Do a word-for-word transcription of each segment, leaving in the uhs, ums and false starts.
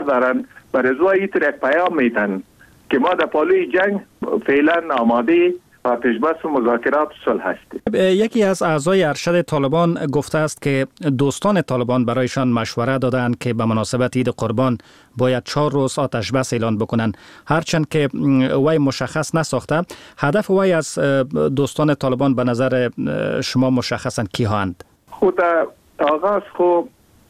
دارن بر ازای این یک پیام میتن که ما در پالوی جنگ فعلا آماده آتش بس و مذاکرات صلح هستیم. یکی از اعضای ارشد طالبان گفته است که دوستان طالبان برایشان مشوره دادند که به مناسبت عید قربان باید چهار روز آتش بس اعلان بکنن، هرچند که وی مشخص نساخته. هدف وی از دوستان طالبان به نظر شما مشخصاً کی هستند؟ خود آغاز خو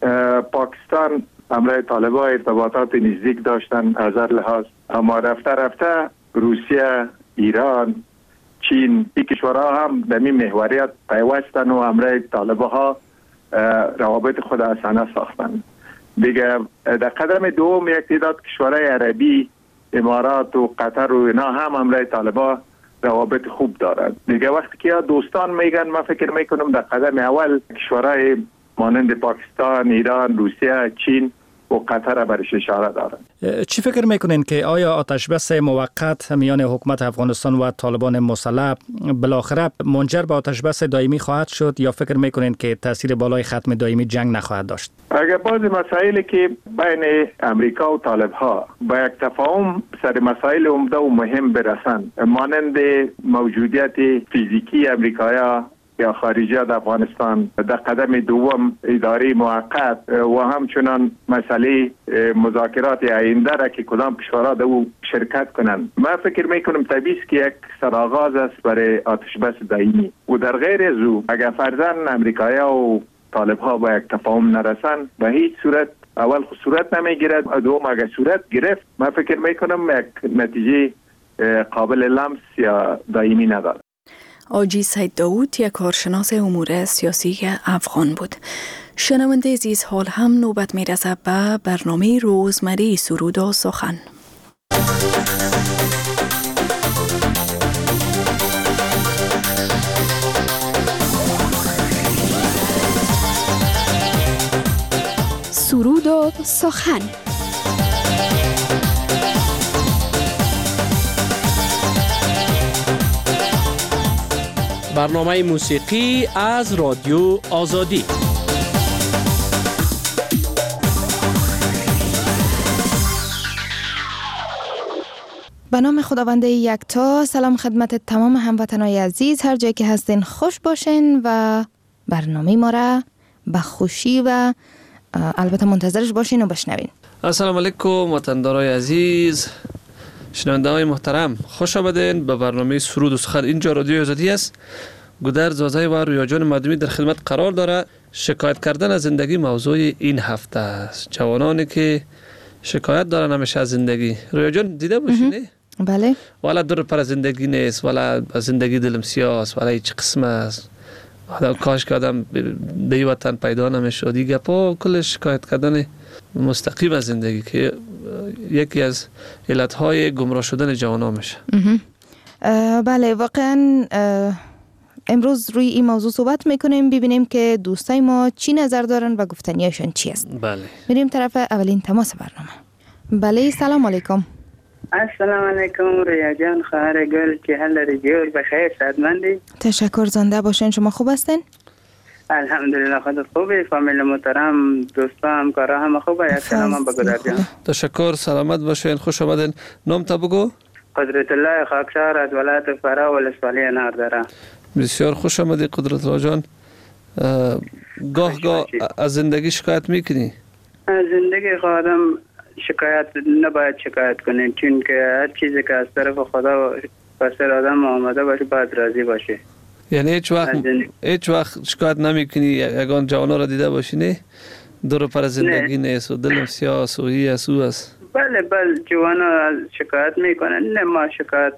پاکستان همراه طالبان ارتباطات نزدیک داشتن از هر لحاظ، اما رفته رفته روسیه، ایران، چین، این کشورها هم در این محوریت پیوستن و همراه طالبان ها روابط خود حسنه ساختن. دیگه در قدم دوم یک تعداد کشورهای عربی، امارات و قطر و اینا هم همراه طالبان روابط خوب دارند. دیگه وقتی که دوستان میگن، من فکر میکنم در قدم اول کشورهای مانند پاکستان، ایران، روسیه، چین و قطر برش اشاره دارند. چی فکر میکنین که آیا آتش بس موقت میان حکومت افغانستان و طالبان مسلح بالاخره منجر به آتش بس دائمی خواهد شد، یا فکر میکنین که تاثیر بالای ختم دائمی جنگ نخواهد داشت؟ اگر بعضی مسائلی که بین امریکا و طالب ها با یک تفاهم سر مسائل عمده و مهم برسند، مانند موجودیت فیزیکی امریکایا یا خارجه در افغانستان، در قدم دوم اداره موقت و همچنان مسئله مذاکرات آینده را که کدام کشورها در او شرکت کنند، من فکر میکنم طبیعی است که یک سرآغاز است برای آتش بس دائمی. و در غیر از او اگر فرضاً امریکایا و طالب ها با یک تفاهم نرسند، به هیچ صورت اول صورت نمیگیرد، دوم اگر صورت گرفت من فکر میکنم یک نتیجه قابل لمس یا دائمی ندارد. آجی سید داوود یک کارشناس امور سیاسی افغان بود. شنونده عزیز، حال هم نوبت می رسد به برنامه روزمره سرود و سخن. سرود و سخن. برنامه موسیقی از رادیو آزادی. به نام خداوند یکتا. سلام خدمت تمام هموطنان عزیز، هر جایی که هستین خوش باشین و برنامه ما را به خوشی و البته منتظرش باشین و بشنوین. السلام علیکم وطندارای عزیز، شنونده های محترم، خوش آمدین به برنامه سرود و سخن. اینجا رادیو آزادی است. گودر زازای و رویا جان مردمی در خدمت قرار داره. شکایت کردن از زندگی موضوع این هفته است. جوانانی که شکایت دارن همیشه از زندگی. رویا جان دیده باشین؟ بله. والا دور پر زندگی نیست، والا زندگی دلم سیاست، والا هیچ قسم است. آدم کاش که آدم به وطن پیدا نمیشد. دیگه پا کل شکایت کردن مستقیم از زندگی که یکی از علتهای گمراه شدن جوانان میشه. بله، واقعا امروز روی این موضوع صحبت میکنیم، ببینیم که دوستای ما چی نظر دارن و گفتنیاشون چی است. بله. میریم طرف اولین تماس برنامه. بله، سلام علیکم. السلام علیکم رویا جان، خواهر گل، که حال داری؟ جور بخیر، صحتمندی؟ تشکر، زنده باشین. شما خوب هستین؟ الحمدلله، خودت خوبی؟ فامیل محترم، دوستا، همکارا همه خوبه؟ یک سلام هم بگو در جان. تشکر، سلامت باشین، خوش آمدین. نام تا بگو. قدرت الله خاکسار از ولایت فرا ولسوالی ناردره. بسیار خوش آمدی قدرت الله جان. گاه گاه از زندگی شکایت میکنی؟ از زندگی خودم شکایت نباید شکایت کنیم، چون که هر چیزی که از طرف خدا پسر آدم آمده باشه باید راضی باشه. یعنی هیچ وقت هیچ وقت شکایت نمیکنی؟ یگان جوانا را دیده باشی نه دور پر زندگی نیست و دلم سیاس و هی از او است؟ بله بله، جوانا شکایت میکنن، نه ما شکایت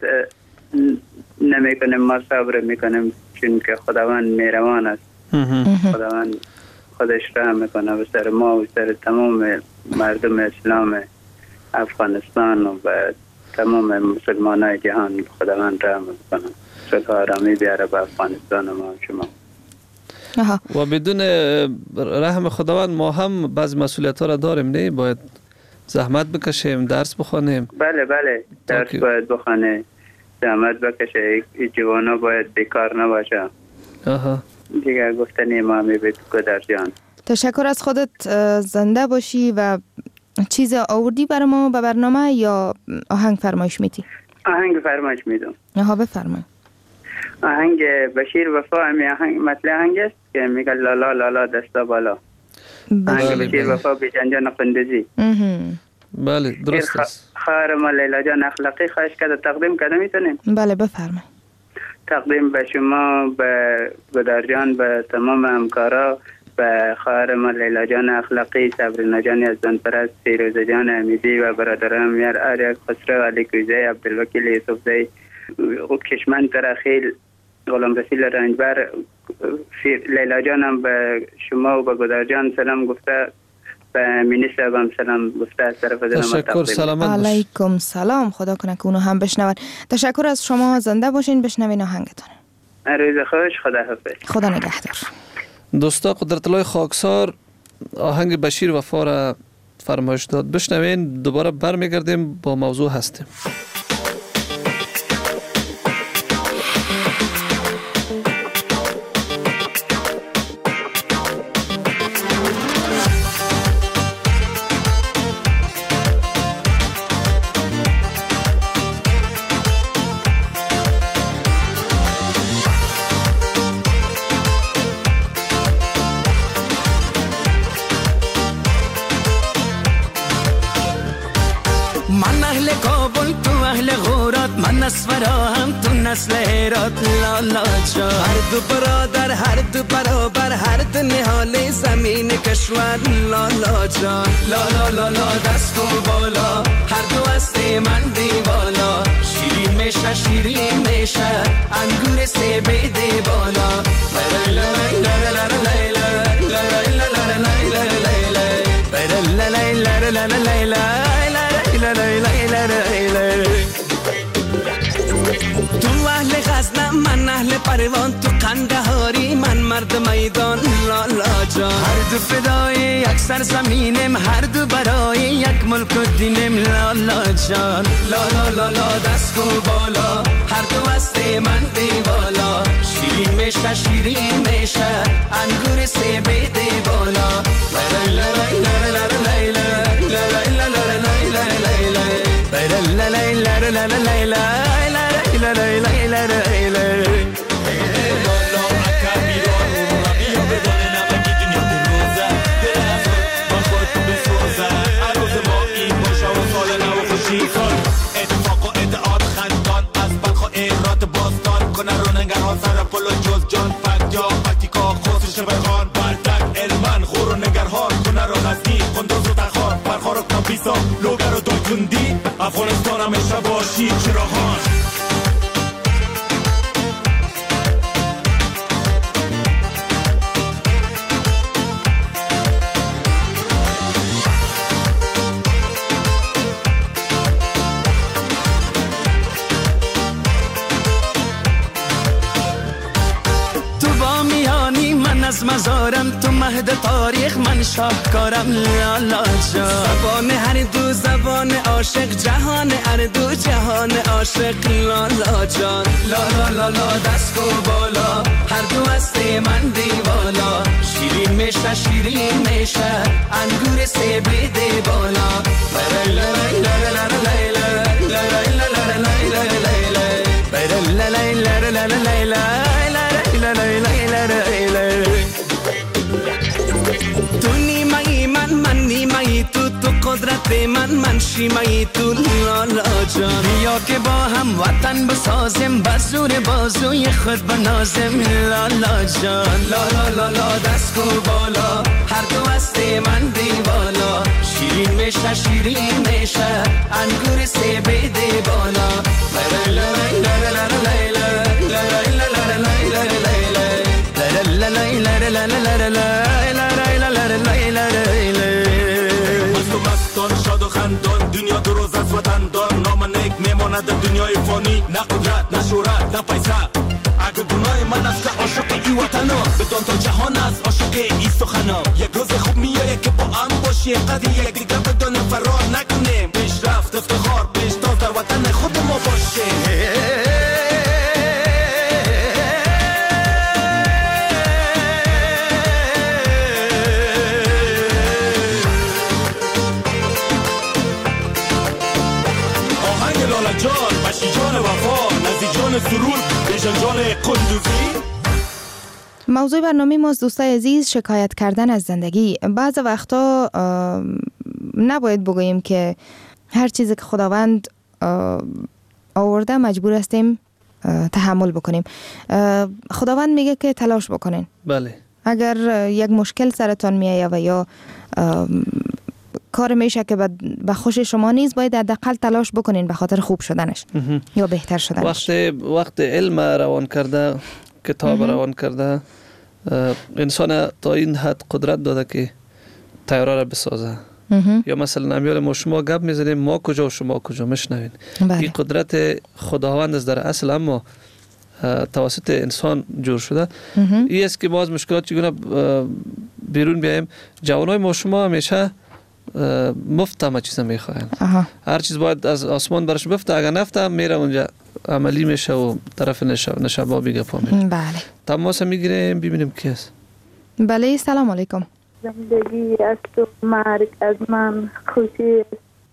نمیکنیم، ما صبر میکنیم، چون که خداوند مهربان است. خداوند خودش رحم میکنه به سر ما و سر تمام مردم اسلام افغانستان و به تمام مسلمانای جهان. خداوند رحم میکنه، صلح و آرامی بیاره به افغانستان ما و شما. و بدون رحم خداوند ما هم بعض مسئولیت ها را داریم، نه؟ باید زحمت بکشیم، درس بخونیم. بله بله، درس که... باید بخونه، زحمت بکشه، این جوانا باید بیکار نباشه. آها. دیگر گفتنی ما میبید گدر جان. تشکر از خودت، زنده باشی و چیز آوردی برای ما به برنامه یا آهنگ فرمایش میدی؟ آهنگ فرمایش میدم. ها بفرمایید. آهنگ بشیر وفا همی آهنگ مطلع آهنگ است که میگه لالا لالا دستا بالا. آهنگ بشیر وفا بیجان جان قندزی. بله درست است. خواهر ما لیلا جان اخلاقی خواهش کرده تقدیم کرده میتونیم؟ بله بفرمایید. تقدیم به شما، به گدار جان، به تمام همکارا، به خواهر ما لیلا جان اخلاقی، صبرینا جان یزدان پرست، فیروزه جان امیدی و برادرم یار آریک خسرو، علی کوزه، عبدالوکیل یوسفزی، کشمن ترخیل، غلام رسیل رنجبر. لیلا جانم به شما و به گدار جان سلام گفته، به مینیستر هم سلام گفته از طرف دلم. تشکر، سلامت باش. علیکم سلام، خدا کنه که اونو هم بشنون. تشکر از شما، زنده باشین، بشنوین آهنگتون. روز خوش، خدا حافظ. خدا نگهدار. دوستا قدرت الله خاکسار آهنگ بشیر وفا را فرمایش داد، بشنوین. دوباره برمیگردیم با موضوع هستیم. نسفرهم تو نسل هرات لالا جان، هر دو برادر هر دو برابر هر دو نهال زمین کشور لالا جان. لالا لالا دست و بالا هر دو است من دیوالا، شیرین میشه شیرین میشه انگور سیب دی بالا. لا لا لا لا لا لا لا لا. تو اهل غزنم من اهل پروان، تو قندهاری من مرد میدان لالا جان. هر دو فدای یک سرزمینم، هر دو برای یک ملک و دینم لالا جان. لالا لالا دست و بالا هر دو است من دیوالا، شیرین میشه شیرین میشه انگور سیب دی بالا. لا لا لا لا لا لا لا لا لا لا. لا لا لا لا لا لا. لالا اکبیران و مربی ها بدانه نمکی دنیا بروزه، دل از با خود بسوزه. عروض ما این باشه و سال نو خوشی سال، اتفاق و ادعاد خندان از بلخ و ایرات باستان کنه رو نگرها سر پل و جز جان فکت یا پکتیکا خسرش بخان بردک علمان خور و نگرها کنه رو غزنی قندوز و تخار برخار و کامپیسا لوگر و دایتوندی افغانستان همیشه باشی چراغان. از مزارم تو مهد تاریخ من شاهکارم لالا جان. زبان هر دو زبان عاشق، جهان هر دو جهان عاشق لالا جان. لالا لالا دست و بالا هر دو است من دیوالا، شیرین میشه شیرین میشه انگور سیب دی بالا. لا لا لا لا لا لا لا لا. تو نیمه من من نیمه تو، تو قدرت من من شیمه تو لالا جان. بیا که با هم وطن بسازم، بزور بازوی خود بنازم لالا جان. لالا لالا دست و بالا هر دو است من دیوالا، شیرین میشه شیرین میشه انگور سیب دی بالا. لا لا لا لا دنیا دو روز از وطن دار، نام نیک میماند دنیای فانی، نه قدرت نه شهرت نه پیسه. اگه گناه من است که عاشق ای وطنا، بدان تا جهان است عاشق ای سخنا. یک روز خوب میایه که با هم باشیم، قدر یک دیگر بدان فرار نکنیم، پیشرفت افتخار پیشتاز در وطن خود ما باشیم. جان سرور بیژن جان قندوزی. موضوع برنامه ما دوستای عزیز شکایت کردن از زندگی. بعض وقتا نباید بگوییم که هر چیزی که خداوند آورده مجبور هستیم تحمل بکنیم. خداوند میگه که تلاش بکنین. بله. اگر یک مشکل سرتان میایه و یا کار میشه که به خوش شما نیست، باید حداقل تلاش بکنین به خاطر خوب شدنش یا بهتر شدنش. وقت وقت علم روان کرده، کتاب روان کرده، انسان تا این حد قدرت داده که طیاره را بسازه. یا مثلا امیال ما شما گپ میزنیم ما کجا و شما کجا میشنوین. این قدرت خداوند است در اصل، اما توسط انسان جور شده. این است که ما از مشکلات چگونه بیرون بیایم. جوانای ما شما همیشه مفت همه چیز میخواین. هر چیز باید از آسمان برش بفته، اگر نفته میره اونجا عملی میشه و طرف نشبابی گپا میره. بله. تماس میگیریم ببینیم کی است. بله سلام علیکم. زندگی از تو، مرگ از من، خوشی.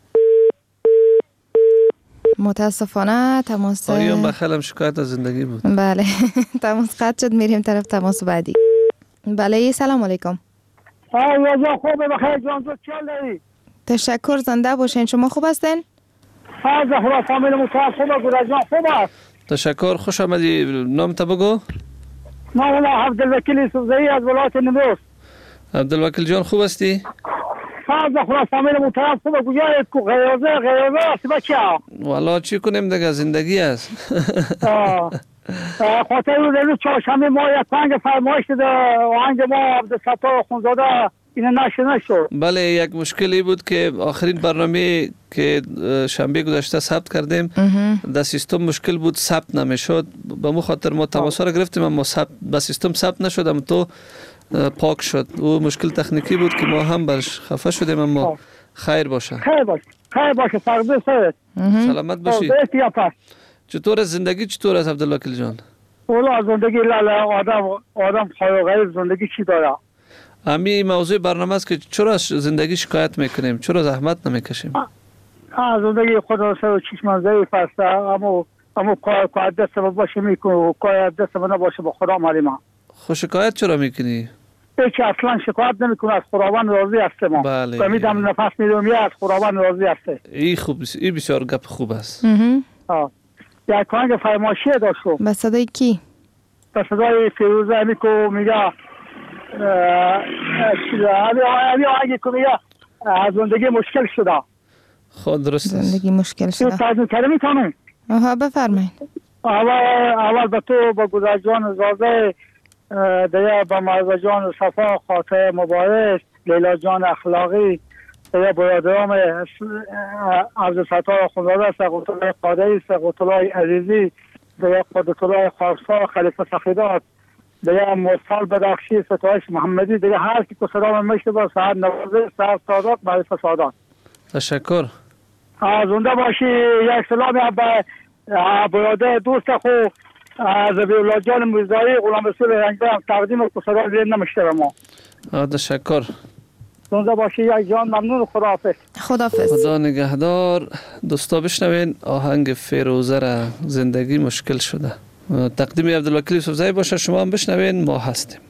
متاسفانه تماس آیون بخلم شکایت از زندگی بود. بله تماس قطع شد، میریم طرف تماس بعدی. بله سلام علیکم. آه خوبه بخیر جان، تو چه داری؟ تشکر، زنده باشین. شما خوب هستین؟ ها زهرا فامیل متعال خوبه، گرجان خوبه. تشکر، خوش آمدی. نام تا بگو. نام الله عبدالوکیل یوسفزئی از ولایت نیمروز. عبدالوکیل جان خوب هستی؟ ها زهرا فامیل متعال خوبه، گویا کو غیازه غیازه است بچه. والا چی کنیم دیگه، زندگی است. آه خاطر روز چهارشنبه ما یک پنج فرمایش داده آهنگ ما عبدالستار خونزاده اینو نشر نشد. بله، یک مشکلی بود که آخرین برنامه که شنبه گذشته ثبت کردیم در سیستم مشکل بود، ثبت نمیشد. به مو خاطر ما تماس را گرفتیم اما ثبت به سیستم ثبت نشد، اما تو پاک شد. او مشکل تکنیکی بود که ما هم برش خفه شدیم، اما خیر باشه. خیر باشه. خیر باشه فردا سر. سلامت باشی. چطور زندگی چطور است عبدالوکیل جان؟ والا زندگی لالا آدم آدم خیر غیر زندگی چی داره؟ امی موضوع برنامه است که چرا زندگی شکایت میکنیم، چرا زحمت نمیکشیم؟ آ زندگی خدا سر چشم ضعیف است، اما اما کار کار دست ما باشه میکنه، کار دست ما نباشه به خدا معلومه. خو شکایت چرا میکنی؟ هیچ اصلا شکایت نمیکنه، از خداوند راضی است ما. بله. میدم نفس میدم یا از خداوند راضی است. این خوب است، این بسیار گپ خوب است. آ یک کانگ فرمایشی داشتم. به صدای کی؟ به صدای فیروزه امیکو میگه علی علی آگه که میگه از زندگی مشکل شده. خود درست است. زندگی مشکل شده. تو ترجمه کرده میتونم؟ آها بفرمایید. اول اول به تو با گذرجان زازه دیگه با مرزا جان صفا خاطر مبارک، لیلا جان اخلاقی، دیگه برادرام عبدالستار خونزاده، سقوط الله قادری، سقوط الله عزیزی، دیگه قدرت الله خارسا، خلیفه سخیدات، دیگه مرسال بدخشی، ستایش محمدی، دیگه هر کی که صدا من میشه با سعد نوازه، سعد سادات، معرفه سادات. تشکر. زنده باشی. یک سلامی به برادر دوست خو زبی الله جان موزداری غلام رسول رنگدارم تقدیم که صدا زیر نمیشته به ما. تشکر. زنده باشی یک جان، ممنون. خداحافظ. خداحافظ. خدا نگهدار. دوستا بشنوین آهنگ فیروزه را، زندگی مشکل شده. تقدیم عبدالوکیل یوسفزئی باشه. شما هم بشنوین، ما هستیم.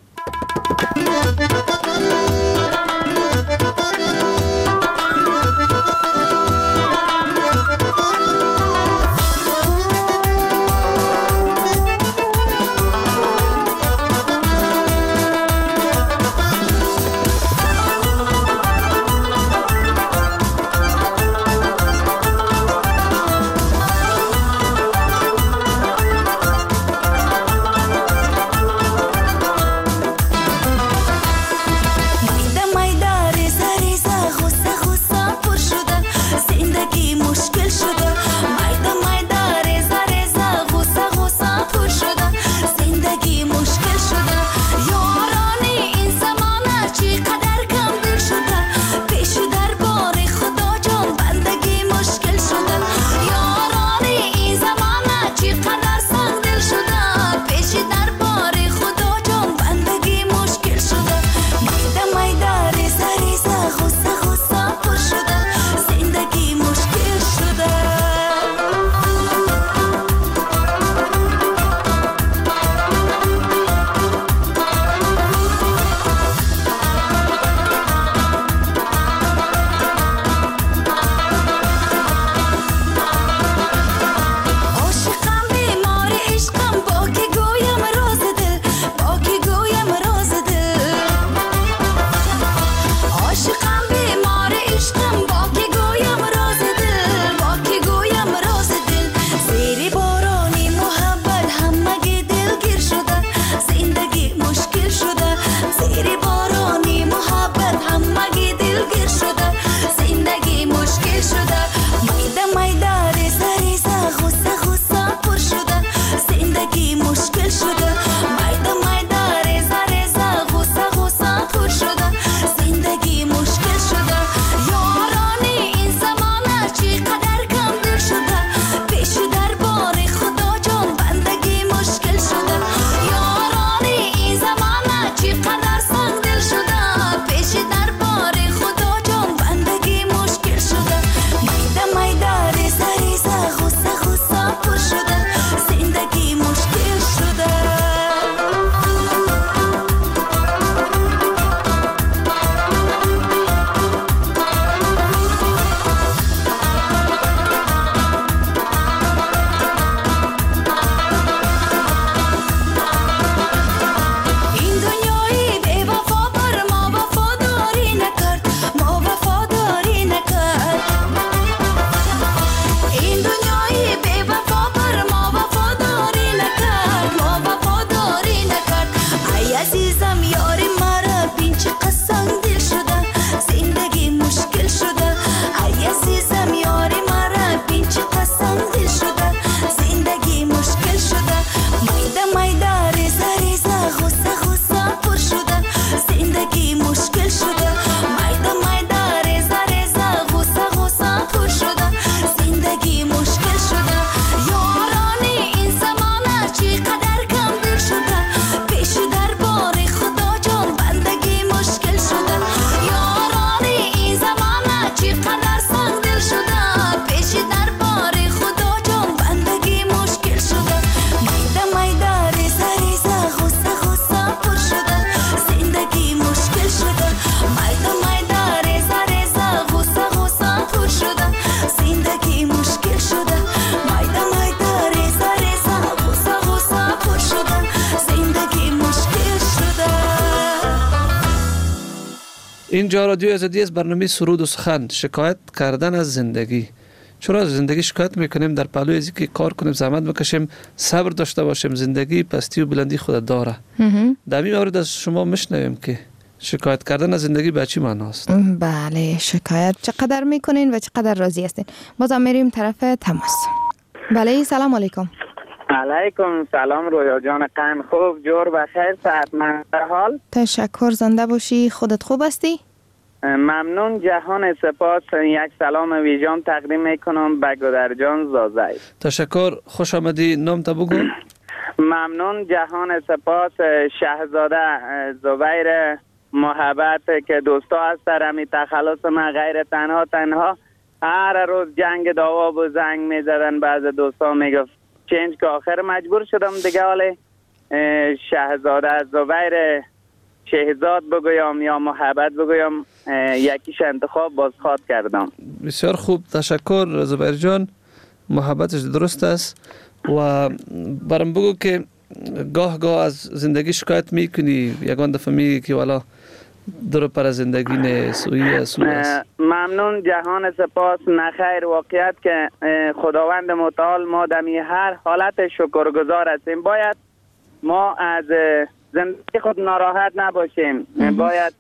اینجا رادیو آزادی است، برنامه سرود و سخن. شکایت کردن از زندگی. چرا از زندگی شکایت میکنیم؟ در پهلوی از که کار کنیم، زحمت بکشیم، صبر داشته باشیم. زندگی پستی و بلندی خود داره. در این مورد از شما میشنویم که شکایت کردن از زندگی به چی معناست؟ بله، شکایت چقدر میکنین و چقدر راضی هستین؟ بازم میریم طرف تماس. بله، سلام علیکم. علیکم سلام رویا جان، قن خوب، جور بخیر، صحتمند در حال؟ تشکر، زنده باشی. خودت خوب هستی؟ ممنون، جهان سپاس. یک سلام ویژام تقدیم میکنم به گودرجان زازای. تشکر، خوش آمدی. نام تا بگو. ممنون، جهان سپاس. شهزاده زبیر محبت که دوستا هست رمی تخلص من غیر تنها تنها هر روز جنگ دعوا و زنگ میزدن. بعض دوستا میگفت چنج که آخر مجبور شدم دیگه. حالی شهزاده زبیر شهزاد بگویم یا محبت بگویم، یکیش انتخاب باز خواد کردم. بسیار خوب، تشکر زبیر جان، محبتش درست است. و برام بگو که گاه گاه از زندگی شکایت میکنی؟ یگان دفعه میگی که والا در پر زندگی نه سوی است. ممنون، جهان سپاس. نخیر، واقعیت که خداوند متعال ما دمی هر حالت شکرگزار هستیم. باید ما از زندگی خود ناراحت نباشیم. باید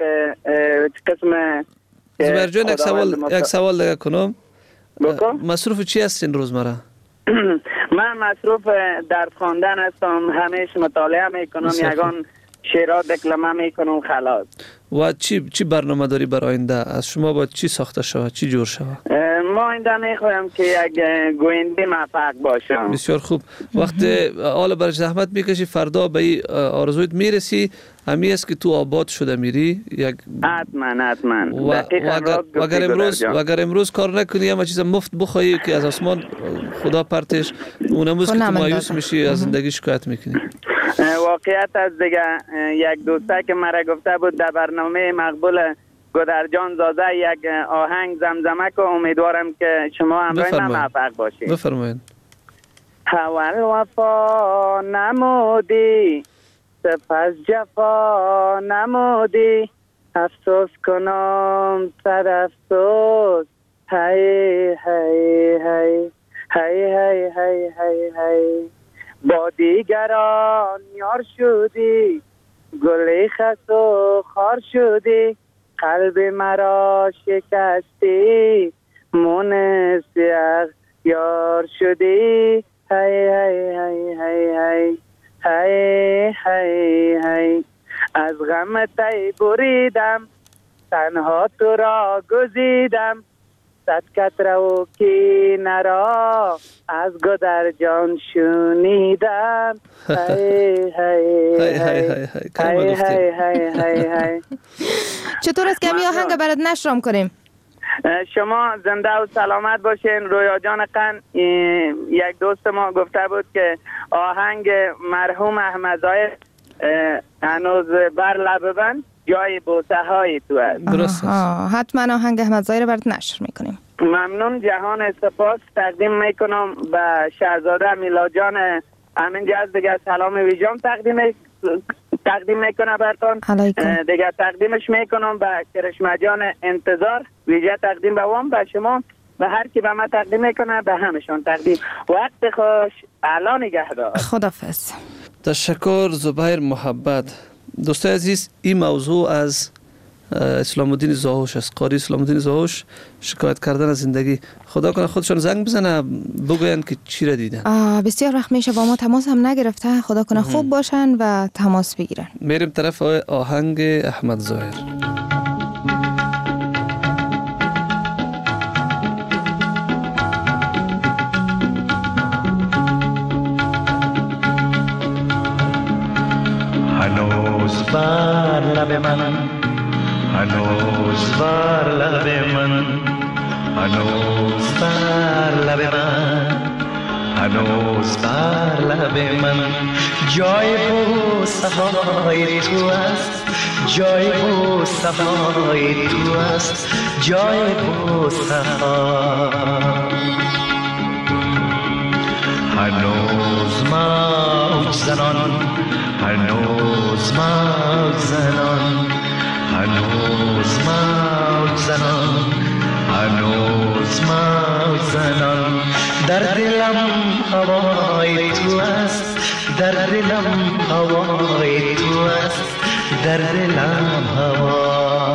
قسم زبیر جان یک سوال مصر... یک سوال دیگه کنم. بکن. مصروف چی هستین روزمره؟ من مصروف درس خواندن هستم، همیشه مطالعه میکنم، یگان شعرها دکلمه میکنم خلاص. و چی چی برنامه داری برای آینده؟ از شما باید چی ساخته شود؟ چی جور شود؟ ما آینده میخوایم که یک گوینده موفق باشم. بسیار خوب. وقتی حالا برای زحمت میکشی، فردا به این آرزویت میرسی، همی است که تو آباد شده میری. یک حتما حتما. و اگر امروز و اگر امروز کار نکنی اما چیز مفت بخوایی که از آسمان خدا پرتش، اون امروز که تو مایوس میشی از زندگی شکایت میکنی. واقعیت از دیگه یک دوسته که مرا گفته بود در برنامه مقبول گودرجان زازه یک آهنگ زمزمه که امیدوارم که شما همراه من موفق باشید. بفرمایید. اول وفا نمودی، سپس جفا نمودی، افسوس کنم صد افسوس، هی هی هی هی هی هی هی هی با دیگران یار شدی، گل خس و خار شدی، قلب مرا شکستی، مونس یار شدی، هی هی هی هی هی هی هی هی از غم تی بریدم، تنها تو را گزیدم، صد قطره و کینه را از گودرجان شنیدم، هی هی هی هی هی هی هی. چطور است که می آهنگ برات نشرم کنیم؟ شما زنده و سلامت باشین. رویا جان قن، یک دوست ما گفته بود که آهنگ مرحوم احمد ظاهر هنوز بر لب بند، جای بوسه های تو است. درست است. حتما آهنگ احمد ظاهر برات نشر میکنیم. ممنون، جهان سپاس. تقدیم میکنم به شهزاده میلاد جان همین جز دیگه سلام ویژام تقدیم تقدیم میکنم براتون. دیگه تقدیمش میکنم به کرشمه جان انتظار، ویژه تقدیم به وام، به شما، به هر کی به من تقدیم میکنه به همشون تقدیم. وقت خوش، اعلی نگهدار. خدافظ. تشکر زبیر محبت. دوستای عزیز، این موضوع از اسلام الدین زاهوش است، قاری اسلام الدین زاهوش. شکایت کردن از زندگی. خدا کنه خودشون زنگ بزنه بگوین که چی را دیدن. بسیار وقت میشه با ما تماس هم نگرفته. خدا کنه خوب باشن و تماس بگیرن. میریم طرف آهنگ احمد ظاهر. هنوز بر لب من، هنوز بر لب من، هنوز بر لب من، هنوز بر لب من جای بوسه های تو است، جای بوسه های تو است، جای بوسه ها. هنوز موج زنان، هنوز موج زنان، هنوز موج هنوز موج زنان در دلم هوای تو است در دلم هوای تو است در دلم هوا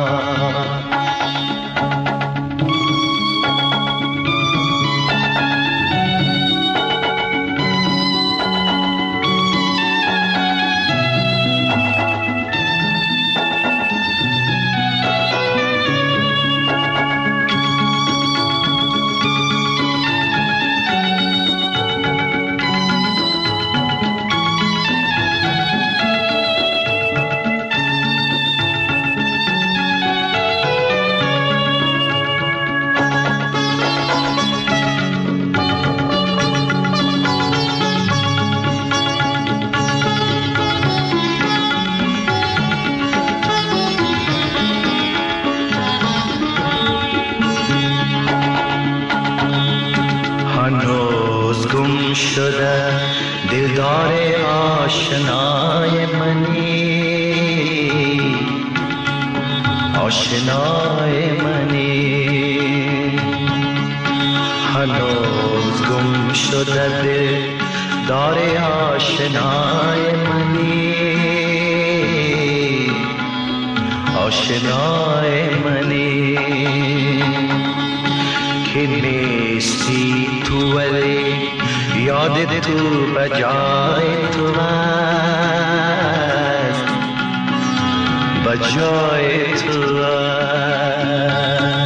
شده دلدار آشنای منی آشنای منی هنوز گم شده دلدار آشنای منی آشنای منی که نیستی تو ولی یاد تو بجای تو است بجای تو است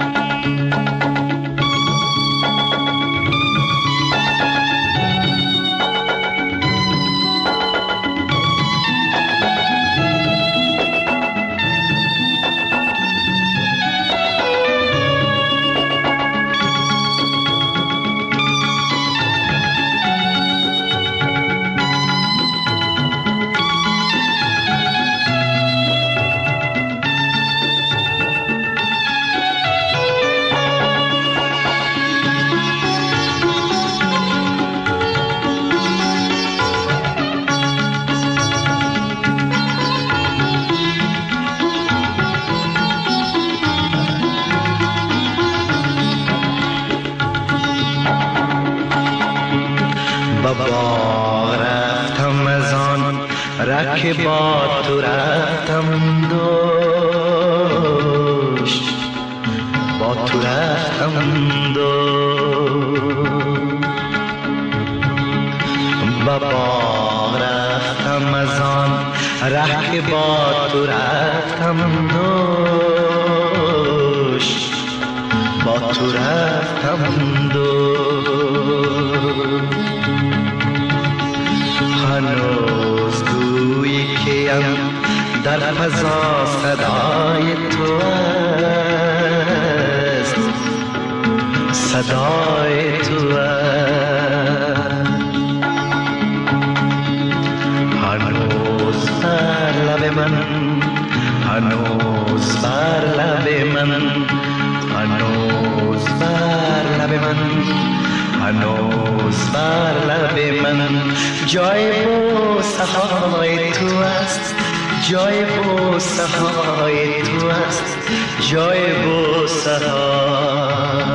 که با تو رفتم دوش با تو رفتم دوش بابا رفتم از آن ره که با تو رفتم دوش با تو رفتم دوش هنوز در فضا صدای تو است صدای تو است هنوز بر لب من هنوز بر لب من هنوز بر لب من هنوز بر لب من جای بوسه های تو است جای بوسه های تو است جای بوسه ها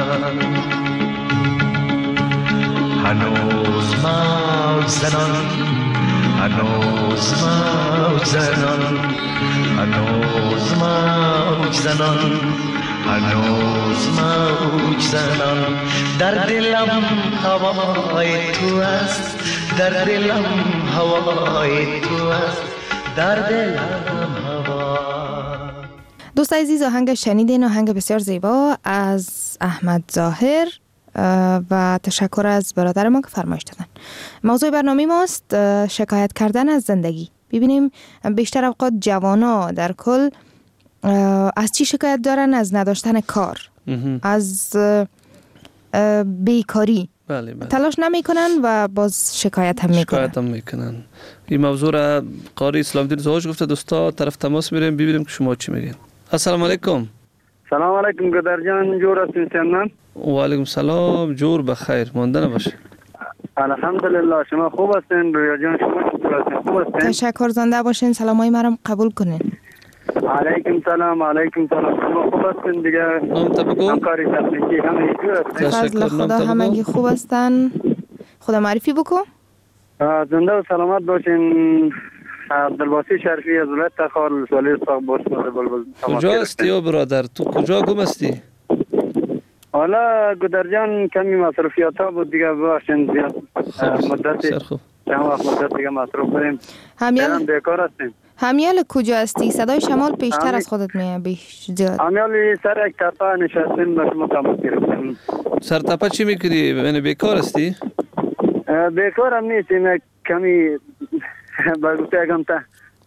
هنوز موج زنان هنوز موج زنان هنوز موج زنان هنوز موج زنان در دلم هوای تو است در دلم هوای تو است در دلم هوا. دوست عزیز آهنگ شنیدین آهنگ بسیار زیبا از احمد ظاهر و تشکر از برادر ما که فرمایش دادن. موضوع برنامه ماست شکایت کردن از زندگی. ببینیم بیشتر اوقات جوانا در کل از چی شکایت دارن؟ از نداشتن کار، از بیکاری. بله بله. تلاش نمیکنن و باز شکایت هم میکنن. شکایت هم میکنن. این موضوع را قاری اسلام دین زواج گفته. دوستا طرف تماس میریم ببینیم که شما چی میگین. السلام علیکم. سلام علیکم برادر جان، جور هستین سلام. و علیکم سلام، جور بخیر، مانده نباشه. الحمدلله شما خوب هستین؟ رویا جان شما خوب هستین؟ خوب هستین؟ تشکر، زنده باشین. سلامای مرا قبول کنین. علیکم سلام. علیکم سلام. شما خوب هستین دیگه؟ نام تا بگو. همکاری تکنیکی همه خوب هستین؟ فضل خدا همگی خوب هستن. خدا معرفی بکو. زنده و سلامت باشین. عبدالباسی شریفی از ولایت تخار ولی صاحب باش بلبل. کجا هستی او برادر؟ تو کجا گم هستی؟ حالا گودرجان کمی مصرفیات ها بود دیگه ببخشین زیاد مدتی چند وقت مدت دیگه مصرف بریم. همیال بیکار هستیم. همیال کجا هستی؟ صدای شمال پیشتر از خودت میاد بیش زیاد. همیال سر یک تپه نشستیم به شما تماس گرفتیم. سر تپه چی میکنی؟ یعنی بیکار هستی؟ بیکار هم نیستیم، کمی بگوته اگم تا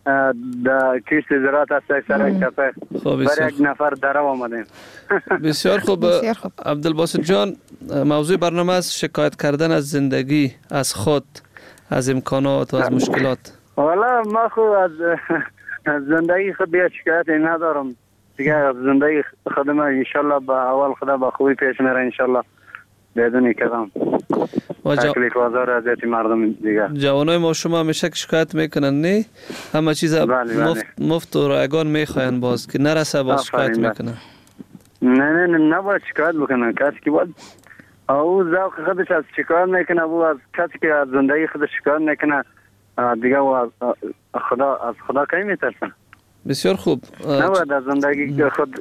در کشت زراعت هست یک سر یک تپه برای یک نفر در آمدیم. بسیار خوب. عبدالباسط جان، موضوع برنامه است شکایت کردن از زندگی، از خود، از امکانات و از مشکلات. والا ما خود از زندگی خود دیگه شکایتی ندارم دیگه. از زندگی خودم انشالله با اول خدا با خوبی پیش میره انشالله بدون کدام تکلیف آزار اذیت مردم دیگه. جوانای ما شما همیشه که شکایت میکنن نه همه چیز مفت مفت و رایگان میخواین باز که نرسه باز شکایت میکنن. نه نه نه نباید شکایت بکنن. کسی که باید او ذوق خودش از شکایت میکنه او از کسی که از زندگی خودش شکایت میکنه دیگه و از خدا از خدا کی میترسن. بسیار خوب. نباید از زندگی خود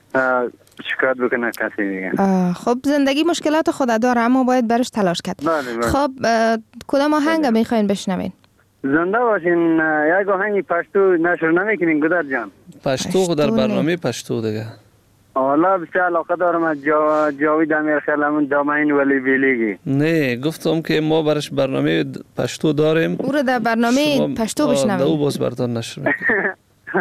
شکایت بکنه کسی دیگه. خب زندگی مشکلات خود داره اما باید برش تلاش کرد. بله بله. خب کدام آهنگ میخواین بشنوین؟ زنده باشین. یک آهنگ پشتو نشر نمیکنین گودر جان؟ پشتو در برنامه پشتو دیگه. حالا بسیار علاقه دارم از جا جاوید امیرخیلمون دامین ولی بیلیگی. نه گفتم که ما برش برنامه پشتو داریم. او رو در برنامه پشتو بشنوین. دو باز بردان نشر میکنیم.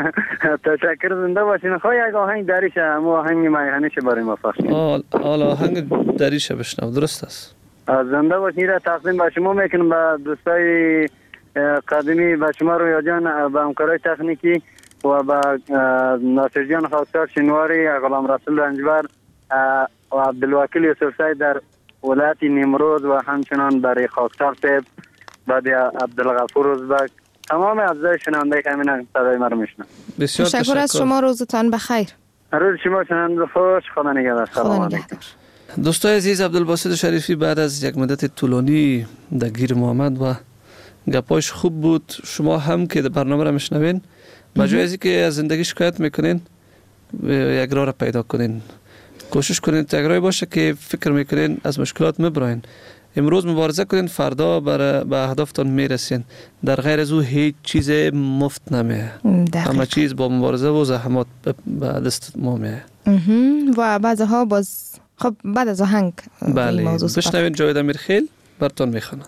تشکر. زنده باشین. خواهی یک آهنگ دریشه اما آهنگ میهنیشه برای ما پخشیم. حالا آهنگ دریشه بشنو. درست است. زنده باشین. را تقدیم به شما میکنم به دوستای قدیمی به شما رویا جان به همکارای تکنیکی و به ناصر جان خاکسار شنواری، غلام رسول رنجبر و عبدالوکیل یوسف سید در ولایت نیمروز و همچنان برای خاکسار صاحب بعد عبدالغفور ازبک تمام اعضای شنونده که همین صدای ما رو میشنن. بسیار تشکر از شما. روزتان بخیر. روز شما شنونده خوش. خدا نگهدار. خدا نگهدار. دوستای عزیز، عبدالباسط شریفی بعد از یک مدت طولانی در گیر ما آمد و گپاش خوب بود. شما هم که برنامه را میشنوین بجای از اینکه از زندگی شکایت میکنین یک راه را پیدا کنین. کوشش کنین تا یک راهی باشه که فکر میکنین از مشکلات میبراین. امروز مبارزه کنین فردا برای به اهدافتان میرسین. در غیر از او هیچ چیز مفت نمیه. همه چیز با مبارزه و زحمات به دست ما میه. و بعضها باز خب بعد از آهنگ بله بشنوین جاوید امیرخیل براتون میخوانم.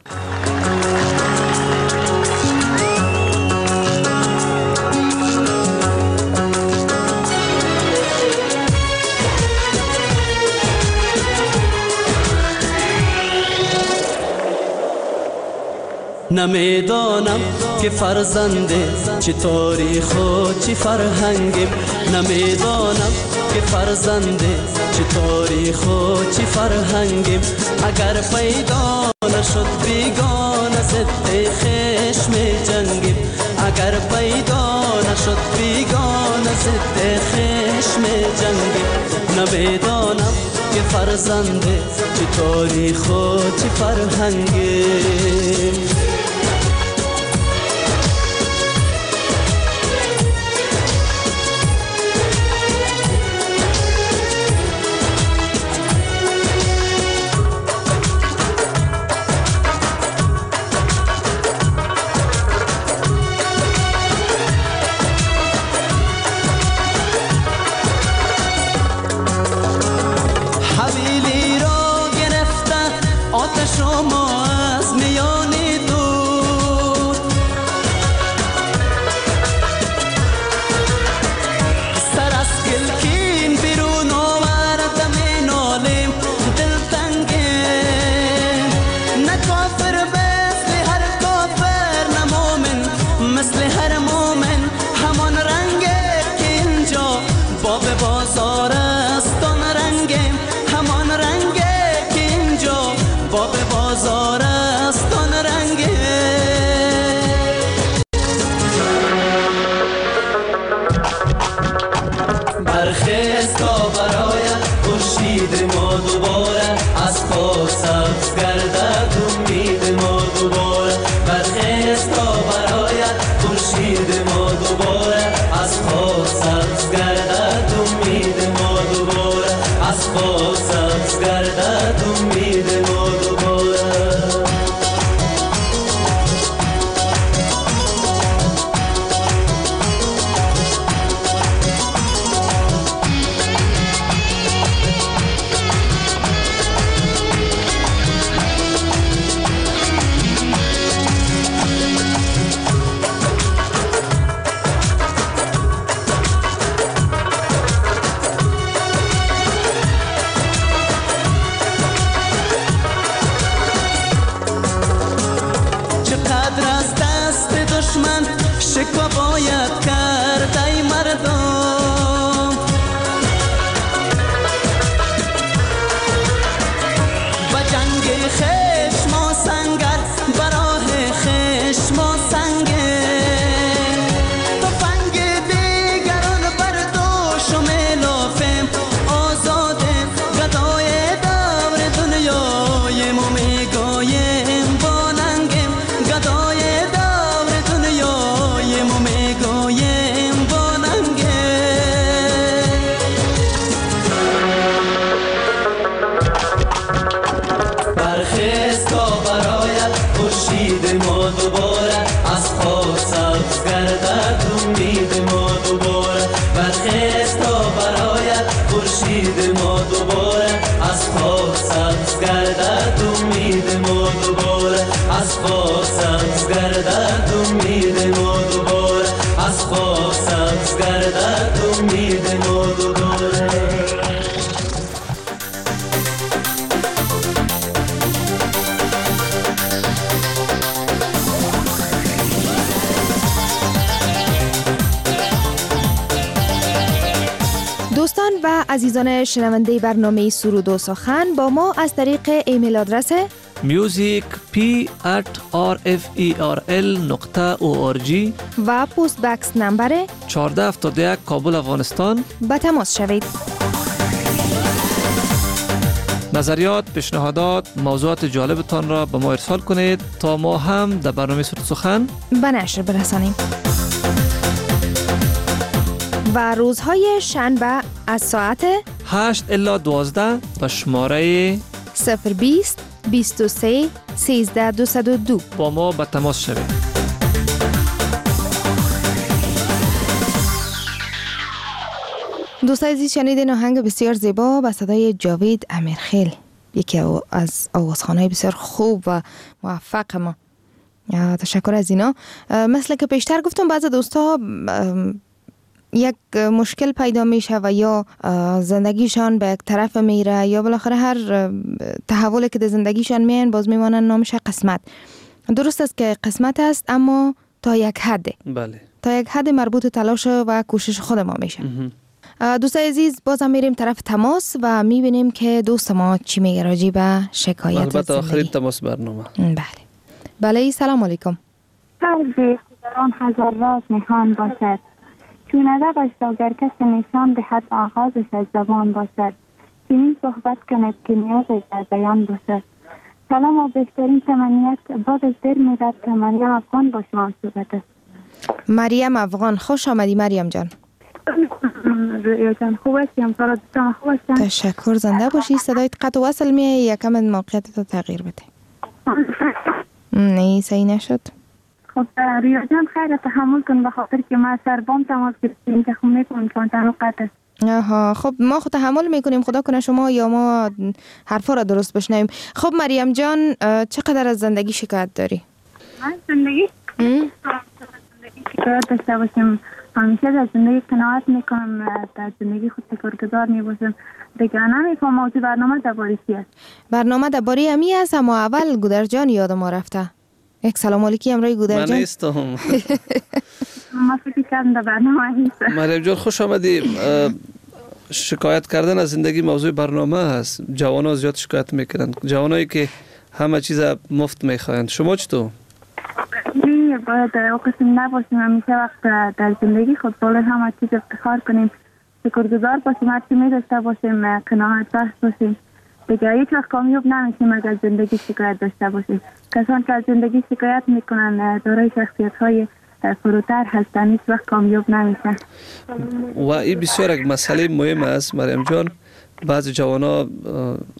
نمیدانم که فرزنده چه تاریخ و چه فرهنگیم. نمیدانم که فرزنده چه تاریخ و چه فرهنگیم. اگر پیدا نشد بیگانه ضد خشم جنگیم. اگر پیدا نشد بیگانه ضد خشم جنگیم. نمیدانم که فرزنده چه تاریخ و چه فرهنگیم. گردد امید ما دوباره. شکوه باید کرد ای مردم، با جنگ خشم و سنگر، براه خشم و سنگر، تفنگ دیگران برداشت و ملافم آزادم، گدای دور دنیای ما میگویم با ننگم، گدای ما دوباره از خاک سبز گردد امید ما دوباره، برخیز تا برآید خورشید ما دوباره، از خاک سبز گردد امید ما دوباره، از خاک سبز گردد امید ما دوباره، از خاک سبز گردد امید ما دوباره. دوستان و عزیزان شنونده برنامه سرود و سخن، با ما از طریق ایمیل آدرس music p at r f e r l نقطه او آر جی و پست بکس نمبر چهارده هفتاد و یک کابل افغانستان به تماس شوید. نظریات، پیشنهادات، موضوعات جالبتان را به ما ارسال کنید تا ما هم در برنامه سرود سخن به نشر برسانیم. و روزهای شنبه از ساعت هشت الی دوازده به شماره صفر بیست بیست و سه سیزده دویست و دو با ما به تماس شوید. دوستان عزیز، شنیدین آهنگ بسیار زیبا با صدای جاوید امیرخیل، یکی از آوازخوان‌های بسیار خوب و موفق ما. تشکر از اینا. مثل که پیشتر گفتم بعضی دوستا یک مشکل پیدا میشه و یا زندگیشان به یک طرف میره یا بالاخره هر تحولی که در زندگیشان میان باز میمانن نامش قسمت. درست است که قسمت است، اما تا یک حد. بله. تا یک حد مربوط تلاش و کوشش خود ما میشه. دوستای عزیز، بازم میریم طرف تماس و میبینیم که دوست ما چی میگه راجع به شکایت زندگی. البته آخرین تماس برنامه. بله. بله، سلام علیکم. هر هزاران هزار راز نهان باشد، چون ادبش را گر کس نشان دهد آغازش از زبان باشد، چنین صحبت کند که نیازش در بیان باشد. سلام و بهترین تمنیت بعد از دیر میرد که مریم افغان با شما صحبت است. مریم افغان، خوش آمدی مریم جان. رویا جان خوب هستیم؟ سارا دوستان خوب هستن؟ تشکر، زنده باشی. صدایت قطع و وصل میه، یکم موقعیت رو تغییر بده. نه صحیح نشد. خب رویا جان خیلی تحمل کن، به خاطر که ما سربام تماس گرفتیم که خب میکنم چون تنو قطع. آها، خب ما خود تحمل میکنیم، خدا کنه شما یا ما حرفا را درست بشنویم. خب مریم جان، چقدر از زندگی شکایت داری؟ من زندگی شکایت داشته باشم، همیشه در زندگی قناعت میکنم، در زندگی خود شکرگزار میباشم. دیگه نمیفهم موضوع برنامه درباره چی است. برنامه درباره امی است، اما اول گودر جان یاد ما رفته. یک سلام علیکی امروی گودر جان. من نیستم. ما فکر کردم در برنامه نیست. مریم جان خوش آمدی. شکایت کردن از زندگی موضوع برنامه هست. جوانان زیاد شکایت میکنن، جوانایی که همه چیز مفت میخواهند. شما چطور؟ نه، باید او قسم نباشیم. همیشه وقت در زندگی خود باید همه چیز افتخار کنیم، شکرگزار باشیم، هر چی می‌داشته باشیم، قناعت بخش باشیم. دیگه هیچ وقت کامیاب نمیشیم اگر زندگی شکایت داشته باشیم. کسان که از زندگی شکایت میکنن دارای شخصیت‌های فروتر هستن، هیچ وقت کامیاب نمیشن. و این بسیار یک مسئله مهم است مریم جان. بعضی جوانا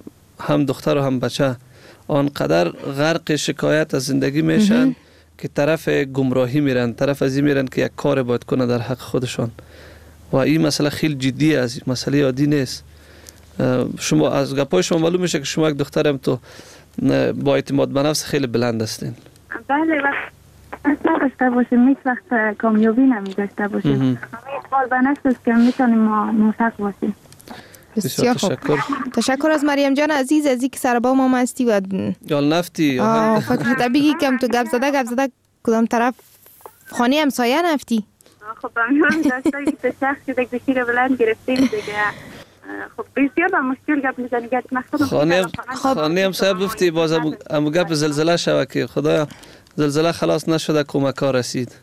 هم دختر و هم بچه آنقدر غرق شکایت از زندگی میشن که طرف گمراهی میرن، طرف از این میرن که یک کار باید کنه در حق خودشان و این مسئله خیلی جدی است، مسئله عادی نیست. شما از گپای شما معلوم میشه که شما یک دخترم تو با اعتماد به نفس خیلی بلند هستین. بله وقت داشته باشیم هیچ وقت کامیابی نمیداشته باشیم. اعتماد به نفس است که میتونیم ما موفق باشیم. بسیار خوب. تشکر. تشکر از مریم جان عزیز از اینکه سر با ما مستی و یال نفتی. آه فکر طبیعی کم تو گپ زده گپ زده کدام طرف خانه همسایه نفتی. خب من داشته که شخصی دیگه شیر بلند گرفتیم دیگه. خب بسیار با مشکل گپ میزنی گپ مخصوص خانه خانه همسایه گفتی باز ام گپ زلزله شوه که خدایا زلزله خلاص نشده کمک رسید.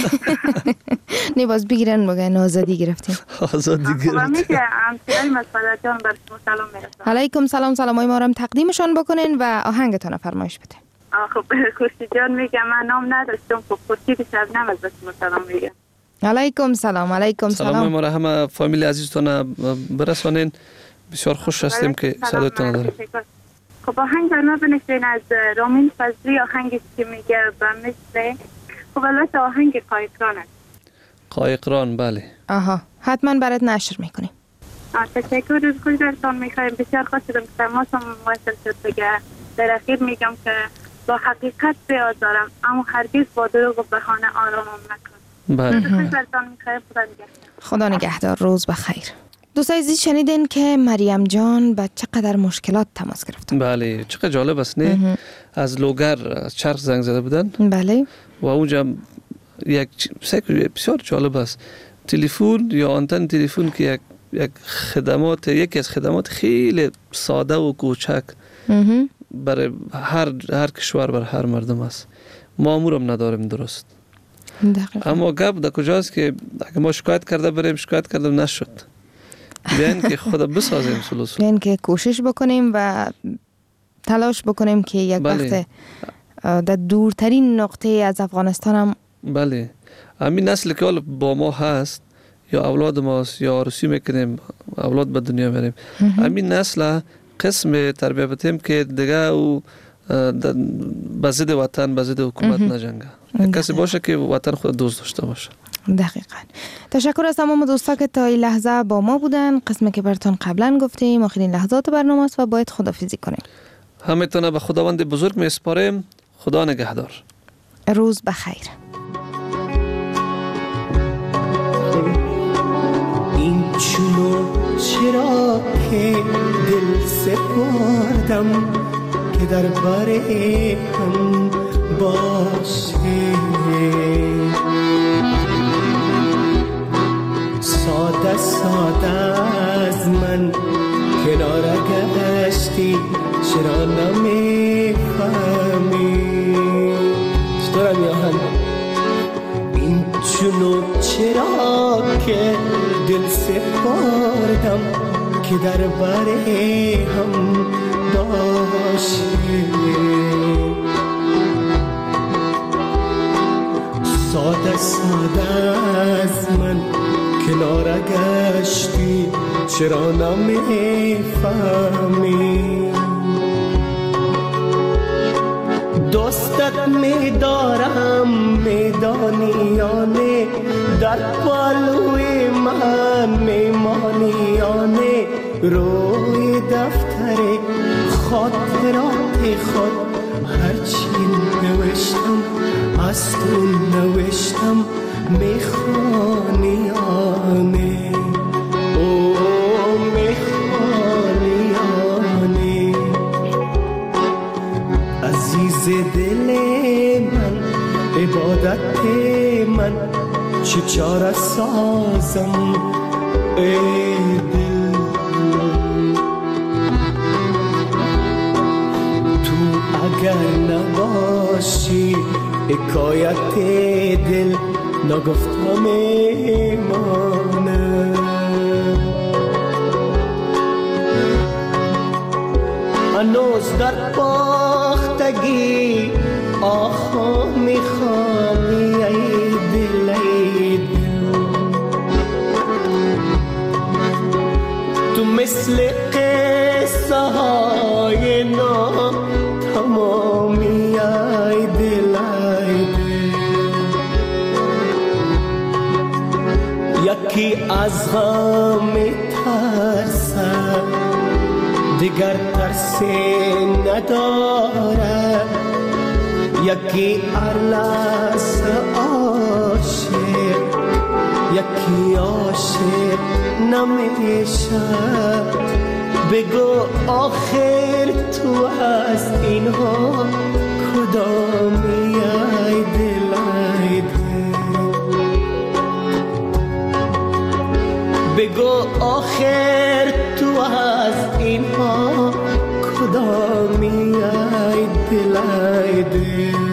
نه باز بگیرن بگن آزادی گرفتیم. آزادی گرفتیم. خب میشه همسایه مسئله جان بر شما سلام میرسونم. علیکم سلام سلامای ما رو تقدیمشان بکنین و آهنگتون فرمایش بده. خب خورشید جان میگم من نام نداشتم خب خورشید شبنم از شما سلام میگم. علیکم سلام علیکم سلام. سلام ما را همه فامیل عزیزتون برسانین. بسیار خوش هستیم که صداتون داریم. خب آهنگ برنامه بنشین از رامین فضلی آهنگی که میگه به مثل خب البته آهنگ قایقران است. قایقران بله. آها حتما برات نشر میکنیم. تشکر از خودتون میخوایم. بسیار خوش شدم که تماسم مواصل شد دیگه. در اخیر میگم که با حقیقت بیاد دارم اما هرگز با دروغ و بهانه آرامم نکن. بله. خدا نگهدار. روز بخیر. دوستای عزیز شنیدین که مریم جان با چقدر مشکلات تماس گرفتن. بله چقدر جالب است نه. از لوگر از چرخ زنگ زده بودن. بله. و اونجا یک بسیار جالب است. تلفن یا آنتن تلفن که یک یک خدمات یکی از خدمات خیلی ساده و کوچک برای هر هر کشور بر هر مردم است. ما امورم نداریم درست. دقیقا. اما گپ در کجاست که اگه ما شکایت کرده بریم شکایت کردم نشد. بیاین که خدا بسازیم سلوسو. بیاین که کوشش بکنیم و تلاش بکنیم که یک بله. وقت در دورترین نقطه از افغانستان هم بله همین نسل که با ما هست یا اولاد ماست یا آرزو میکنیم اولاد به دنیا میاریم همین نسل قسم تربیت بتیم که دیگه او به ضد وطن به ضد حکومت نجنگه. کسی باشه که وطن خود دوست داشته باشه. دقیقاً. تشکر از تمام دوستا که تا این لحظه با ما بودن. قسمی که براتون قبلا گفتیم آخرین لحظات برنامه است و باید خداحافظی کنیم. همتون به خداوند بزرگ میسپاریم. خدا نگهدار. روز بخیر. این چونو چرا که دل سپردم که در باره هم باشه ساده ساده از من کنار گشتی چرا نمیفهمی چطورم یا هم این چونو چرا که دل سپردم که در بره هم باشه ساده ساده از من کنار گشتی چرا نمیفهمی دوستت میدارم میدانیانه در پالوی من میمانیانه روی دفتر خاطرات خود هرچی نوشتم از تو نوشتم میخوانیانه او میخوانیانه عزیز دل من عبادت من چه چاره سازم ای دل تو اگر نباشی حکایت دل نگفتم ایمانه هنوز در باختگی آخا میخوانی ای دل ای دل تو مثل قصه های یکی از غم ترسم دیگر ترسی ندارد، یکی ارلس عاشق یکی عاشق نمیشه. بگو آخر تو از اینها کدامی ای دل ای دل، بگو آخر تو از اینها کدامی ای دل ای دل.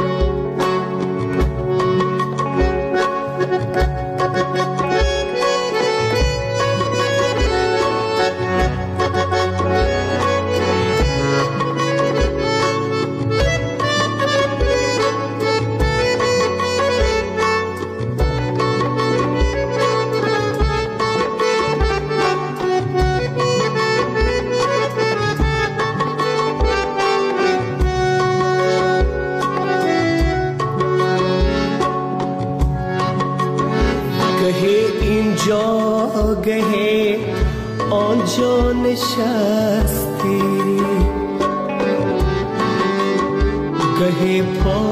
گه آنجا نشستی، گه پا